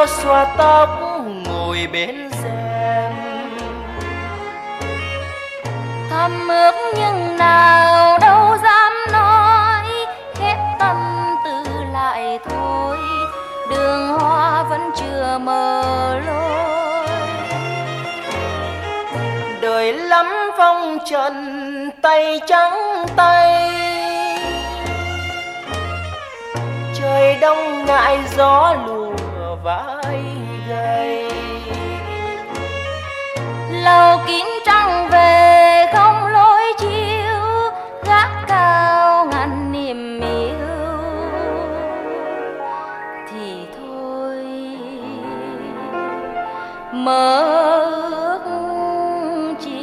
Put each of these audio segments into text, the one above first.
cô xoa tóc ngồi bên rèm. Thầm ước nhưng nào đâu dám nói, khép tâm tư lại thôi, đường hoa vẫn chưa mờ lối. Đời lắm phong trần tay trắng tay, trời đông ngại gió lùa vai gầy. Lầu kín trăng về không lối chiếu, gác cao ngàn niềm yêu thì thôi mơ ước chi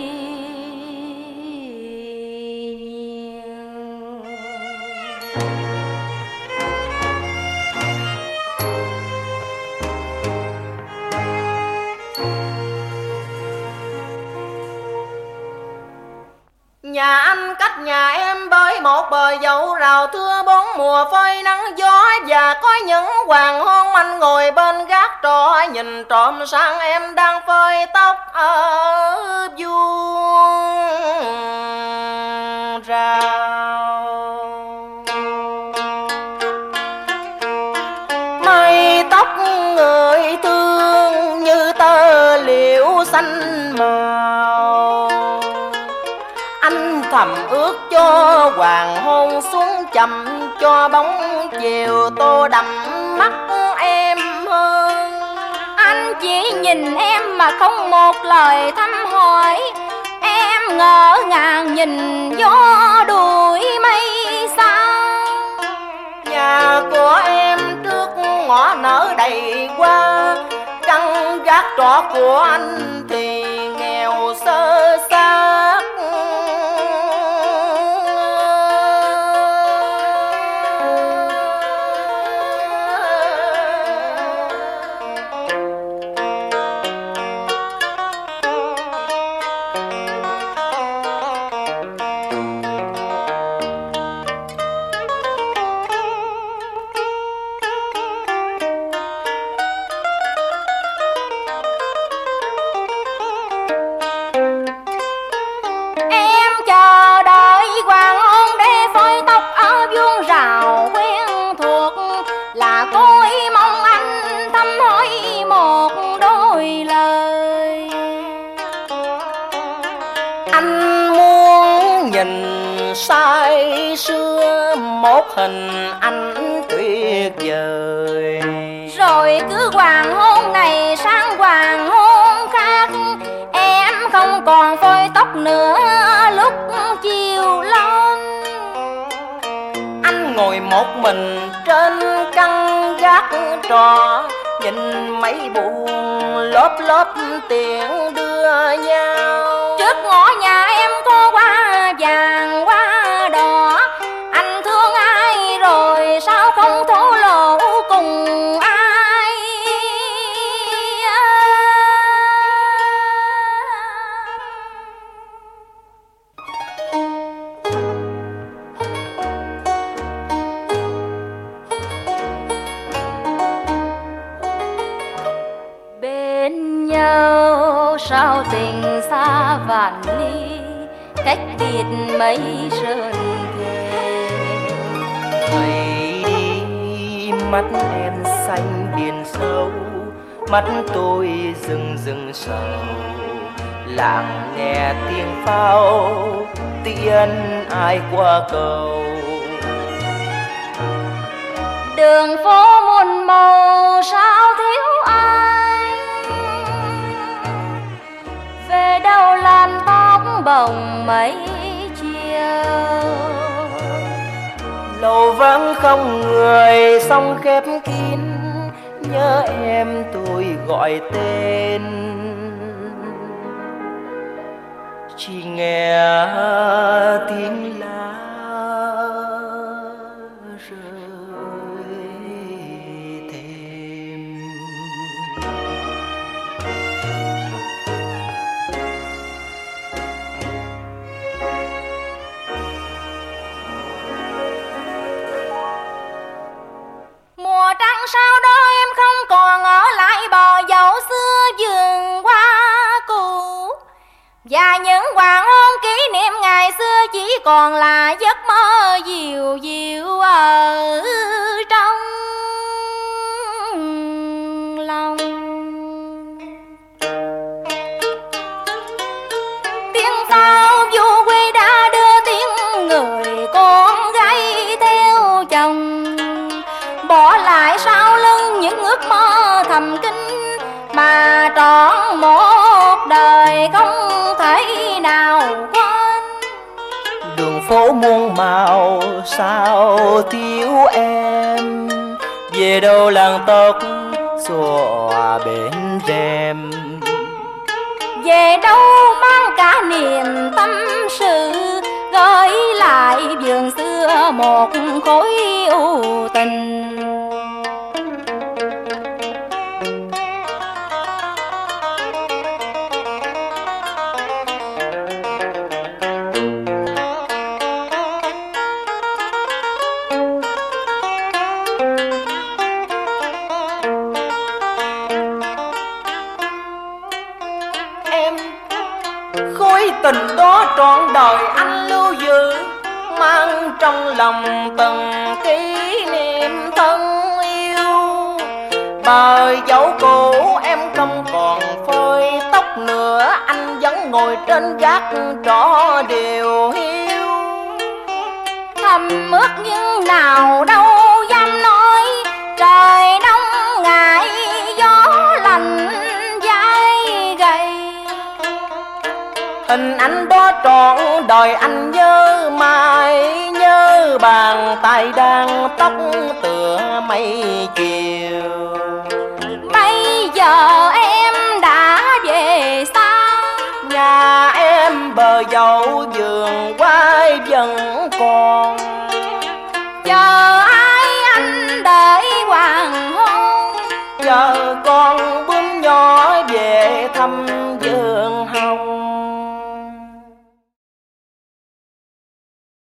nhiều. Nhà anh cách nhà em bởi một bờ dậu rào thưa bốn mùa phơi nắng gió, và có những hoàng hôn anh ngồi bên gác trọ nhìn trộm sang em đang phơi tóc ở vuông rào. Mây tóc người thương như tơ liễu xanh màu, anh thầm ước cho hoàng hôn xuống chậm, cho bóng chiều tô đậm mắt em hơn. Anh chỉ nhìn em mà không một lời thăm hỏi, em ngỡ ngàng nhìn gió đuổi mây xa. Nhà của em trước ngõ nở đầy hoa, căn gác trọ của anh thì nghèo sơ xác. Say sưa một hình ảnh tuyệt vời, rồi cứ hoàng hôn này sang hoàng hôn khác, em không còn phơi tóc nữa lúc chiều lon. Anh ngồi một mình trên căn gác trọ, nhìn mấy buồn lốp lốp tiền đưa nhau. Trước ngõ nhà em có hoa vàng hoa đỏ, anh thương ai rồi sao không thổ lộ cùng ai. Bên nhau sao tình xa vạn ly, cách biệt mấy sơn thề. Thấy đi mắt em xanh biển sâu, mắt tôi rừng rừng sầu, lặng nghe tiếng pháo tiễn ai qua cầu. Đường phố muôn màu sao thiếu ai, về đâu làn tóc bồng mấy chiều. Lầu vắng không người song khép kín, nhớ em tôi gọi tên, chỉ nghe tiếng lá rơi thêm. Mùa trăng sao đó em không còn Và những hoàng hôn kỷ niệm ngày xưa chỉ còn là giấc mơ dịu dịu ở trong lòng. Tiếng pháo du quy đã đưa tiếng người con gái theo chồng, bỏ lại sau lưng những ước mơ thầm kín mà trọn một đời không thể nào quên. Đường phố muôn màu sao thiếu em, về đâu làng tóc xòa bên rèm, về đâu mang cả niềm tâm sự, gửi lại vườn xưa một khối ưu tình. Khối tình đó trọn đời anh lưu giữ, mang trong lòng từng kỷ niệm thân yêu. Bờ dấu cũ em không còn phơi tóc nữa, anh vẫn ngồi trên gác trọ điều hiu. Thầm ước nhưng nào đâu dám nói, trời nóng ngại gió lạnh vai gầy. Hình ảnh đó trọn đời anh nhớ mãi, nhớ bàn tay đang tóc tựa mây chiều. Bây giờ em đã về xa, nhà em bờ dậu vườn quay vẫn còn. chờ ai anh đợi hoàng hôn, Chờ con bướm nhỏ về thăm